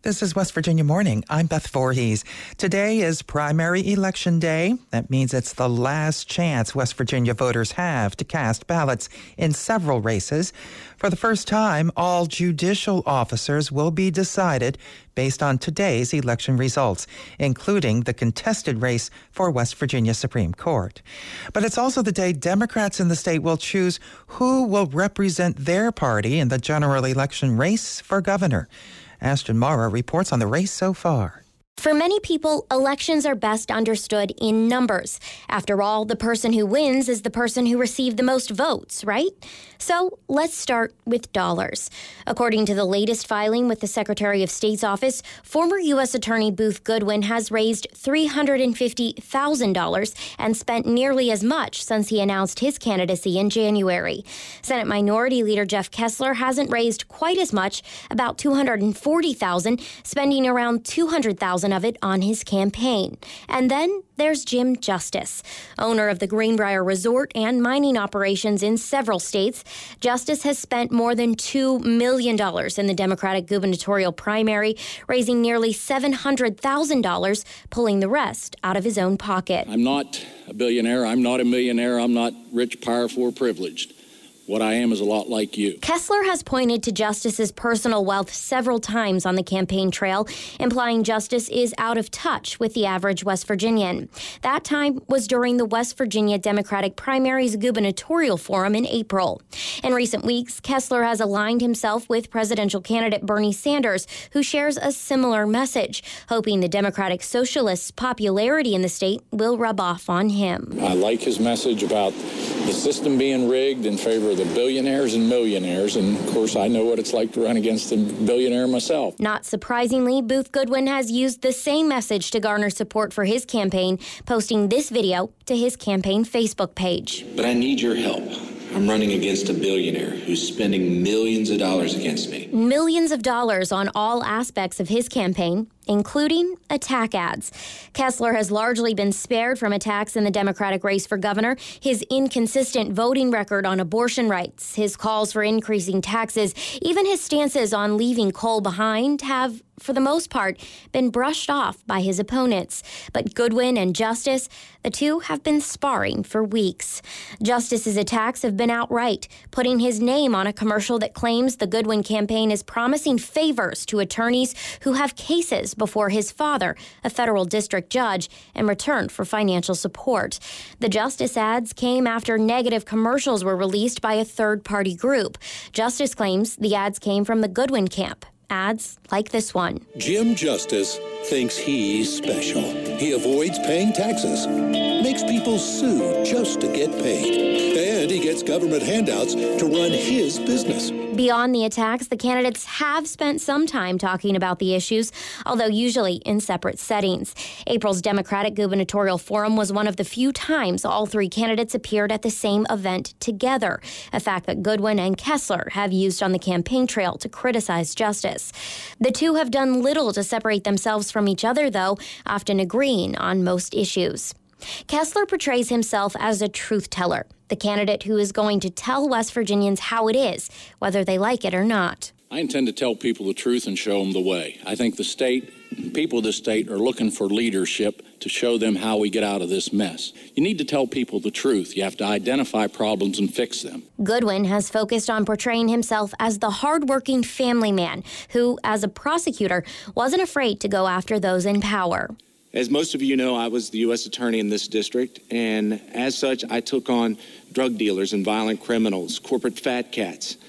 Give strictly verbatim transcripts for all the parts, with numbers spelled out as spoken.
This is West Virginia Morning. I'm Beth Voorhees. Today is primary election day. That means it's the last chance West Virginia voters have to cast ballots in several races. For the first time, all judicial officers will be decided based on today's election results, including the contested race for West Virginia Supreme Court. But it's also the day Democrats in the state will choose who will represent their party in the general election race for governor. Ashton Mara reports on the race so far. For many people, elections are best understood in numbers. After all, the person who wins is the person who received the most votes, right? So let's start with dollars. According to the latest filing with the Secretary of State's office, former U S Attorney Booth Goodwin has raised three hundred fifty thousand dollars and spent nearly as much since he announced his candidacy in January. Senate Minority Leader Jeff Kessler hasn't raised quite as much, about two hundred forty thousand dollars, spending around two hundred thousand dollars of it on his campaign. And then there's Jim Justice, owner of the Greenbrier Resort and mining operations in several states. Justice has spent more than two million dollars in the Democratic gubernatorial primary, raising nearly seven hundred thousand dollars, pulling the rest out of his own pocket. I'm not a billionaire. I'm not a millionaire. I'm not rich, powerful, or privileged. What I am is a lot like you. Kessler has pointed to Justice's personal wealth several times on the campaign trail, implying Justice is out of touch with the average West Virginian. That time was during the West Virginia Democratic Primaries Gubernatorial Forum in April. In recent weeks, Kessler has aligned himself with presidential candidate Bernie Sanders, who shares a similar message, hoping the Democratic Socialists' popularity in the state will rub off on him. I like his message about the system being rigged in favor of the billionaires and millionaires, and of course I know what it's like to run against a billionaire myself. Not surprisingly, Booth Goodwin has used the same message to garner support for his campaign, posting this video to his campaign Facebook page. But I need your help. I'm running against a billionaire who's spending millions of dollars against me. Millions of dollars on all aspects of his campaign, including attack ads. Kessler has largely been spared from attacks in the Democratic race for governor. His inconsistent voting record on abortion rights, his calls for increasing taxes, even his stances on leaving coal behind have, for the most part, been brushed off by his opponents. But Goodwin and Justice, the two have been sparring for weeks. Justice's attacks have been outright, putting his name on a commercial that claims the Goodwin campaign is promising favors to attorneys who have cases before his father, a federal district judge, in return for financial support. The Justice ads came after negative commercials were released by a third-party group. Justice claims the ads came from the Goodwin camp. Ads like this one. Jim Justice thinks he's special. He avoids paying taxes, makes people sue just to get paid, and he gets government handouts to run his business. Beyond the attacks, the candidates have spent some time talking about the issues, although usually in separate settings. April's Democratic gubernatorial forum was one of the few times all three candidates appeared at the same event together, a fact that Goodwin and Kessler have used on the campaign trail to criticize Justice. The two have done little to separate themselves from each other, though, often agreeing on most issues. Kessler portrays himself as a truth teller, the candidate who is going to tell West Virginians how it is, whether they like it or not. I intend to tell people the truth and show them the way. I think the state, people of the state are looking for leadership to show them how we get out of this mess. You need to tell people the truth. You have to identify problems and fix them. Goodwin has focused on portraying himself as the hardworking family man who, as a prosecutor, wasn't afraid to go after those in power. As most of you know, I was the U S attorney in this district, and as such, I took on drug dealers and violent criminals, corporate fat cats.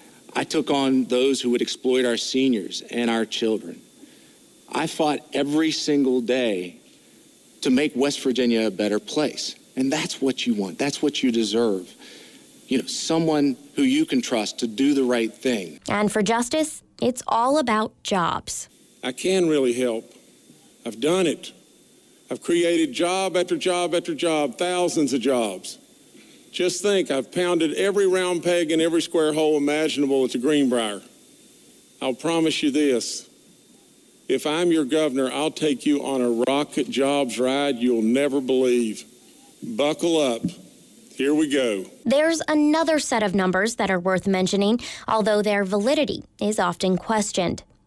I took on those who would exploit our seniors and our children. I fought every single day to make West Virginia a better place, and that's what you want. That's what you deserve. You know, someone who you can trust to do the right thing. And for Justice, it's all about jobs. I can really help. I've done it. I've created job after job after job, thousands of jobs. Just think, I've pounded every round peg in every square hole imaginable at the Greenbrier. I'll promise you this. If I'm your governor, I'll take you on a rocket jobs ride you'll never believe. Buckle up. Here we go. There's another set of numbers that are worth mentioning, although their validity is often questioned.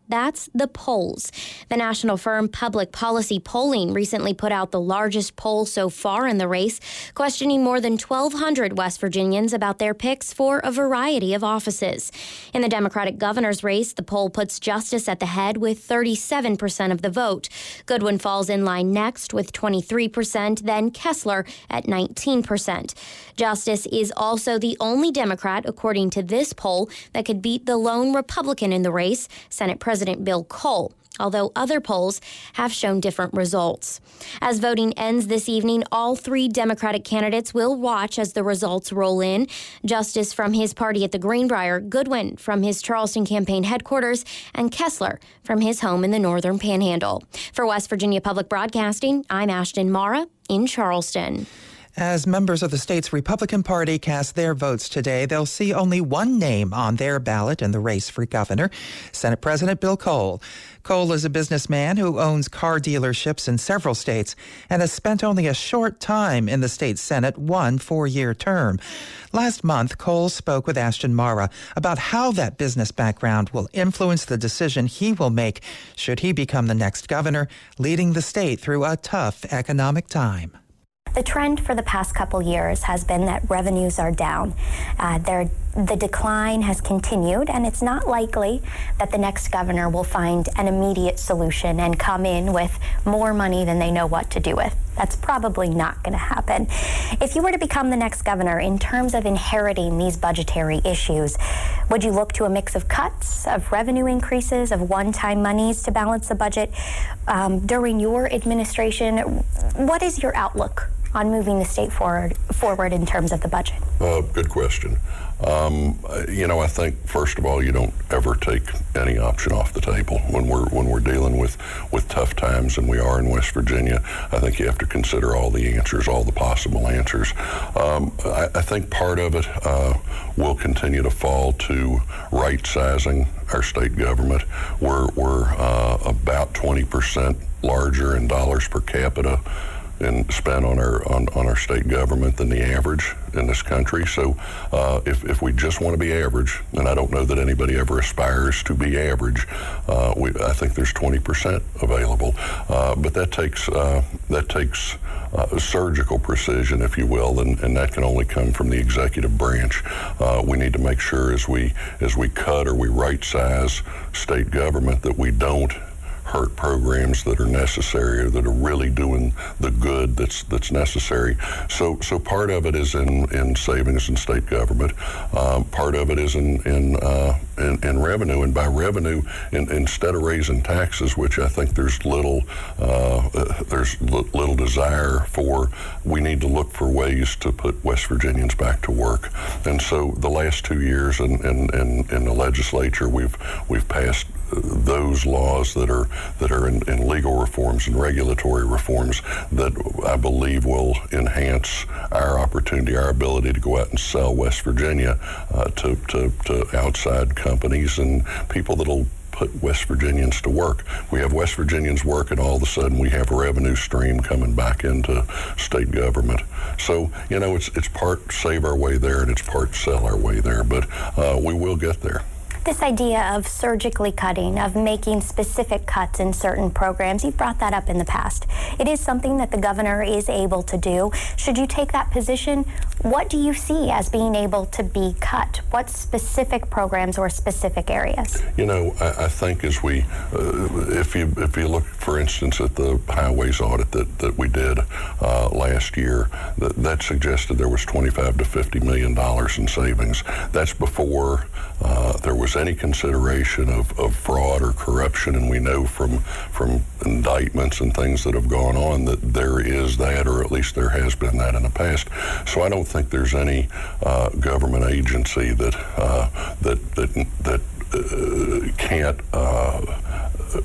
That's the polls. The national firm Public Policy Polling recently put out the largest poll so far in the race, questioning more than twelve hundred West Virginians about their picks for a variety of offices. In the Democratic governor's race, the poll puts Justice at the head with thirty-seven percent of the vote. Goodwin falls in line next with twenty-three percent, then Kessler at nineteen percent. Justice is also the only Democrat, according to this poll, that could beat the lone Republican in the race, Senate President Bill Cole, although other polls have shown different results. As voting ends this evening, all three Democratic candidates will watch as the results roll in. Justice from his party at the Greenbrier, Goodwin from his Charleston campaign headquarters, and Kessler from his home in the Northern Panhandle. For West Virginia Public Broadcasting, I'm Ashton Mara in Charleston. As members of the state's Republican Party cast their votes today, they'll see only one name on their ballot in the race for governor, Senate President Bill Cole. Cole is a businessman who owns car dealerships in several states and has spent only a short time in the state Senate, one four-year term. Last month, Cole spoke with Ashton Mara about how that business background will influence the decision he will make should he become the next governor, leading the state through a tough economic time. The trend for the past couple years has been that revenues are down. Uh, the decline has continued, and it's not likely that the next governor will find an immediate solution and come in with more money than they know what to do with. That's probably not going to happen. If you were to become the next governor, in terms of inheriting these budgetary issues, would you look to a mix of cuts, of revenue increases, of one-time monies to balance the budget? Um, during your administration, what is your outlook on moving the state forward forward in terms of the budget? Uh, good question. Um, you know, I think first of all, you don't ever take any option off the table when we're when we're dealing with with tough times, and we are in West Virginia. I think you have to consider all the answers, all the possible answers. Um, I, I think part of it uh, will continue to fall to right-sizing our state government. We're we're uh, about twenty percent larger in dollars per capita and spent on our on, on our state government than the average in this country. So uh, if, if we just want to be average, and I don't know that anybody ever aspires to be average, uh, we, I think there's twenty percent available. Uh, but that takes uh, that takes uh, surgical precision, if you will, and, and that can only come from the executive branch. Uh, we need to make sure as we as we cut or we right-size state government that we don't hurt programs that are necessary or that are really doing the good that's that's necessary. So so part of it is in, in savings in state government. Um, part of it is in in, uh, in in revenue, and by revenue, in, instead of raising taxes, which I think there's little uh, there's l- little desire for, we need to look for ways to put West Virginians back to work. And so the last two years in in, in, in the legislature, we've we've passed those laws that are that are in, in legal reforms and regulatory reforms that I believe will enhance our opportunity, our ability to go out and sell West Virginia uh, to, to, to outside companies and people that'll put West Virginians to work. We have West Virginians working, all of a sudden we have a revenue stream coming back into state government. So, you know, it's it's part save our way there and it's part sell our way there, but uh, we will get there. This idea of surgically cutting, of making specific cuts in certain programs, you've brought that up in the past. It is something that the governor is able to do. Should you take that position, what do you see as being able to be cut? What specific programs or specific areas? You know, I, I think as we, uh, if you if you look, for instance, at the highways audit that, that we did uh, last year, that, that suggested there was twenty-five to fifty million dollars in savings. That's before uh, there was any consideration of, of fraud or corruption, and we know from from indictments and things that have gone on that there is that, or at least there has been that in the past. So I don't think there's any uh, government agency that uh, that that that uh, can't uh,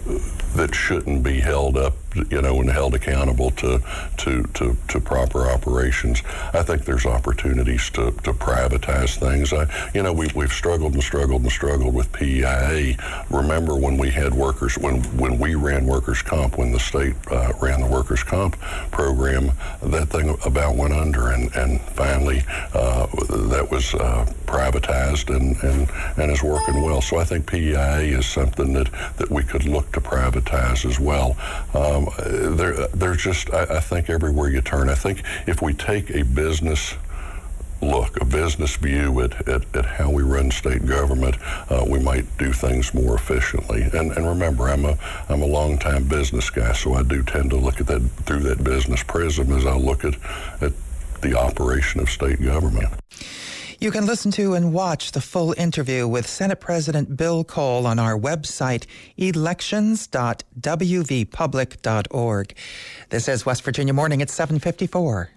that shouldn't be held up, you know, and held accountable to to to, to proper operations. I think there's opportunities to, to privatize things. I, you know, we, we've struggled and struggled and struggled with P E I A. Remember when we had workers, when, when we ran workers' comp, when the state uh, ran the workers' comp program, that thing about went under, and, and finally uh, that was uh, privatized and, and, and is working well. So I think P E I A is something that, that we could look to privatize as well. Um, there, there's just, I, I think everywhere you turn, I think if we take a business look, a business view at, at, at how we run state government, uh, we might do things more efficiently. And, and remember, I'm a I'm a longtime business guy, so I do tend to look at that through that business prism as I look at, at the operation of state government. You can listen to and watch the full interview with Senate President Bill Cole on our website, elections dot w v public dot org. This is West Virginia Morning at seven fifty-four.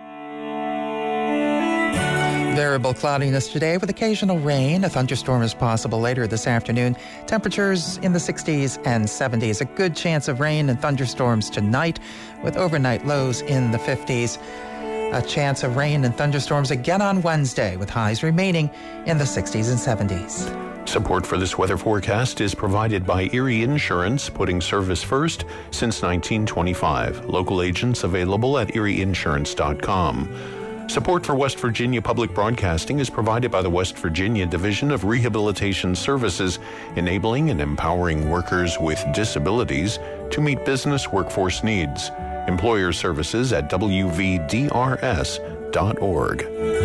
Variable cloudiness today with occasional rain. A thunderstorm is possible later this afternoon. Temperatures in the sixties and seventies. A good chance of rain and thunderstorms tonight with overnight lows in the fifties. A chance of rain and thunderstorms again on Wednesday with highs remaining in the sixties and seventies. Support for this weather forecast is provided by Erie Insurance, putting service first since nineteen twenty-five. Local agents available at erie insurance dot com. Support for West Virginia Public Broadcasting is provided by the West Virginia Division of Rehabilitation Services, enabling and empowering workers with disabilities to meet business workforce needs. Employer services at w v d r s dot org.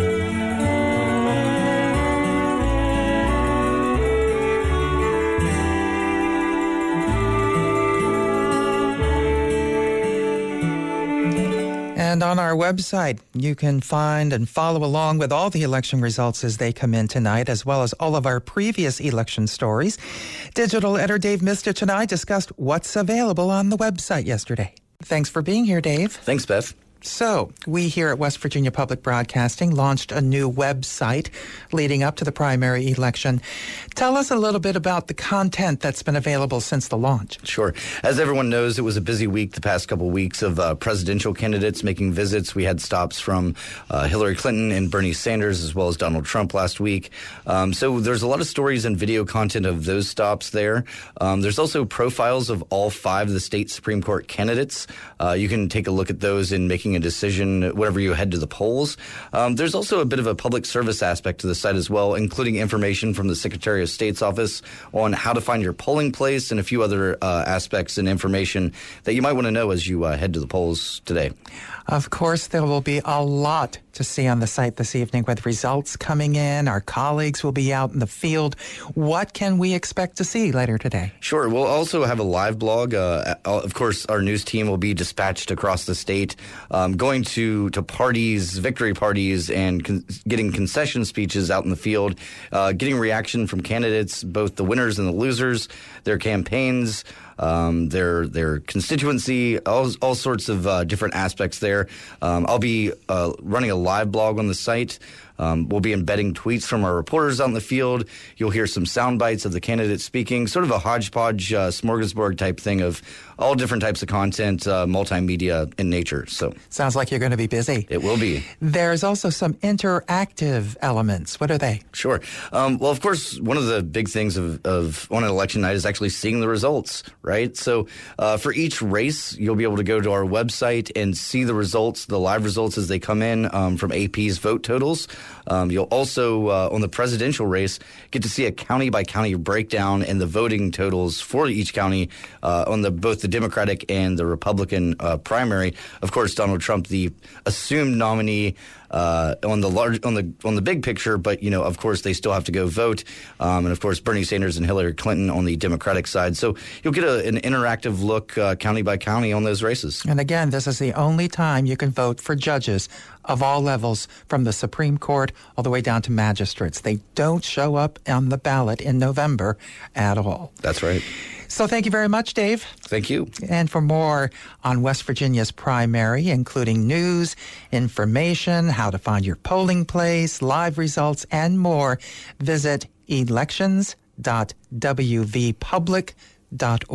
And on our website, you can find and follow along with all the election results as they come in tonight, as well as all of our previous election stories. Digital editor Dave Mistich and I discussed what's available on the website yesterday. Thanks for being here, Dave. Thanks, Beth. So, we here at West Virginia Public Broadcasting launched a new website leading up to the primary election. Tell us a little bit about the content that's been available since the launch. Sure. As everyone knows, it was a busy week the past couple of weeks of uh, presidential candidates making visits. We had stops from uh, Hillary Clinton and Bernie Sanders, as well as Donald Trump last week. Um, so there's a lot of stories and video content of those stops there. Um, there's also profiles of all five of the state Supreme Court candidates. Uh, you can take a look at those in making a decision whenever you head to the polls. Um, there's also a bit of a public service aspect to the site as well, including information from the Secretary of State's office on how to find your polling place and a few other uh, aspects and information that you might want to know as you uh, head to the polls today. Of course, there will be a lot to see on the site this evening with results coming in. Our colleagues will be out in the field. What can we expect to see later today? Sure. We'll also have a live blog. Uh, of course, our news team will be dispatched across the state, um, going to, to parties, victory parties, and con- getting concession speeches out in the field, uh, getting reaction from candidates, both the winners and the losers, their campaigns, Um, their their constituency, all, all sorts of uh, different aspects there. Um, I'll be uh, running a live blog on the site. Um, we'll be embedding tweets from our reporters out in the field. You'll hear some sound bites of the candidates speaking, sort of a hodgepodge uh, smorgasbord type thing of all different types of content, uh, multimedia in nature. So sounds like you're going to be busy. It will be. There's also some interactive elements. What are they? Sure. Um, well, of course, one of the big things of, of on an election night is actually seeing the results, right? So uh, for each race, you'll be able to go to our website and see the results, the live results as they come in um, from A P's vote totals. Um, you'll also, uh, on the presidential race, get to see a county-by-county breakdown and the voting totals for each county uh, on the both the Democratic and the Republican uh, primary. Of course, Donald Trump, the assumed nominee uh, on the large on the on the big picture, but you know, of course, they still have to go vote. Um, and of course, Bernie Sanders and Hillary Clinton on the Democratic side. So you'll get a, an interactive look uh, county by county on those races. And again, this is the only time you can vote for judges of all levels, from the Supreme Court all the way down to magistrates. They don't show up on the ballot in November at all. That's right. So thank you very much, Dave. Thank you. And for more on West Virginia's primary, including news, information, how to find your polling place, live results, and more, visit elections dot w v public dot org.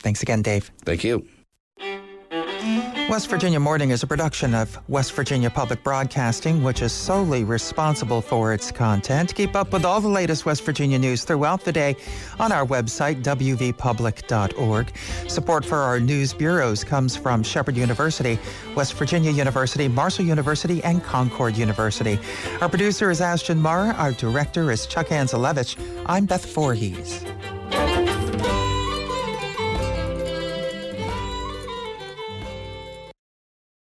Thanks again, Dave. Thank you. West Virginia Morning is a production of West Virginia Public Broadcasting, which is solely responsible for its content. Keep up with all the latest West Virginia news throughout the day on our website, w v public dot org. Support for our news bureaus comes from Shepherd University, West Virginia University, Marshall University, and Concord University. Our producer is Ashton Marr. Our director is Chuck Anzelevich. I'm Beth Voorhees.